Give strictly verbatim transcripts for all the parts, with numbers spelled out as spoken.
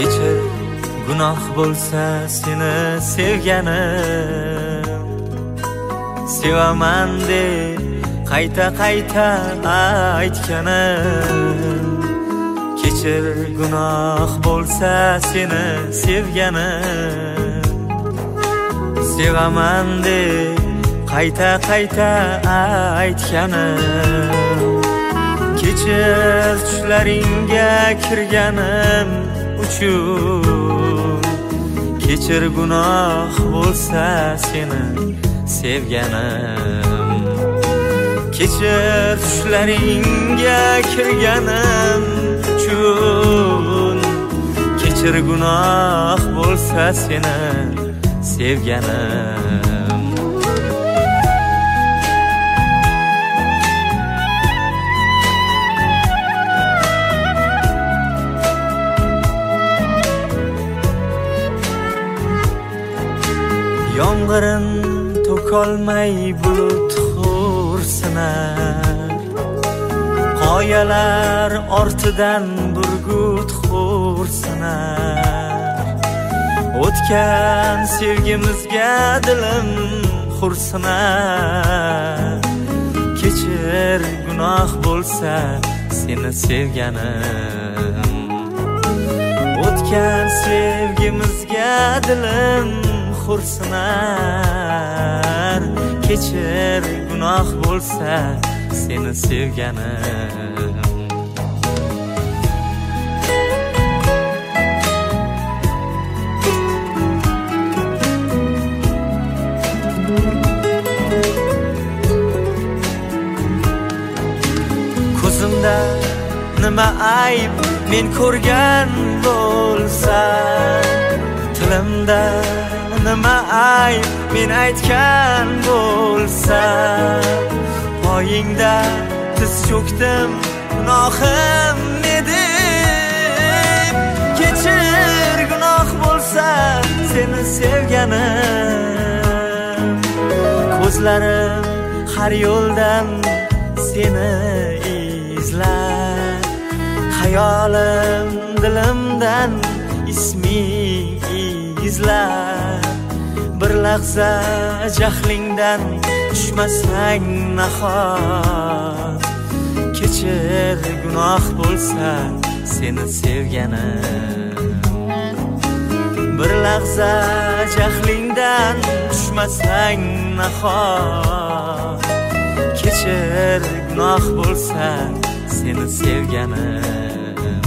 kechir gunoh bo'lsa seni sevganim, sevaman deb qayta qayta aytganim. Kechir gunoh bo'lsa seni sevganim, sevaman deb qayta qayta aytganim. Kechir tushlaringga kirganim uchun, kechir gunoh bo'lsa seni sevganim. Kechir tushlaringga kirganim uchun, kechir gunoh bo'lsa seni sevganim. Yomg'irin to'kolmay bulut xo'rsinar, qoyalar ortidan burgut xo'rsinar. O'tgan sevgimizga dilim xursinar. Kechir gunoh bo'lsa seni sevganim, o'tgan sevgimizga dilim xursinar. Kechir gunoh bo'lsa seni sevganim. Ko'zimda nima ayb men ko'rgan bo'lsa, tilimda nima ayb men aytgan bo'lsa, poyingda tiz cho'kdim gunohim nedim. Kechir gunoh bo'lsa seni sevganim, ko'zlarim har yo'ldan seni izlar, xayolim dilimdan isming izlar. Bir lahza jahlingdan tushmasang nahot, kechir gunoh bo'lsa seni sevganim. Bir lahza jahlingdan tushmasang nahot, kechir gunoh bo'lsa seni sevganim.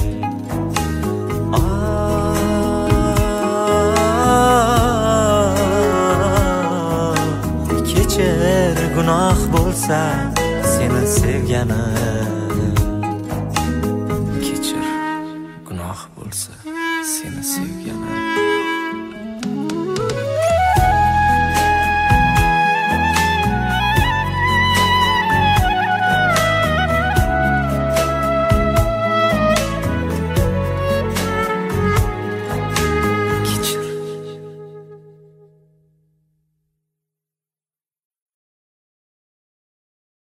Kechir gunoh bo'lsa seni sevganim. Kechir gunoh bo'lsa seni sevganim.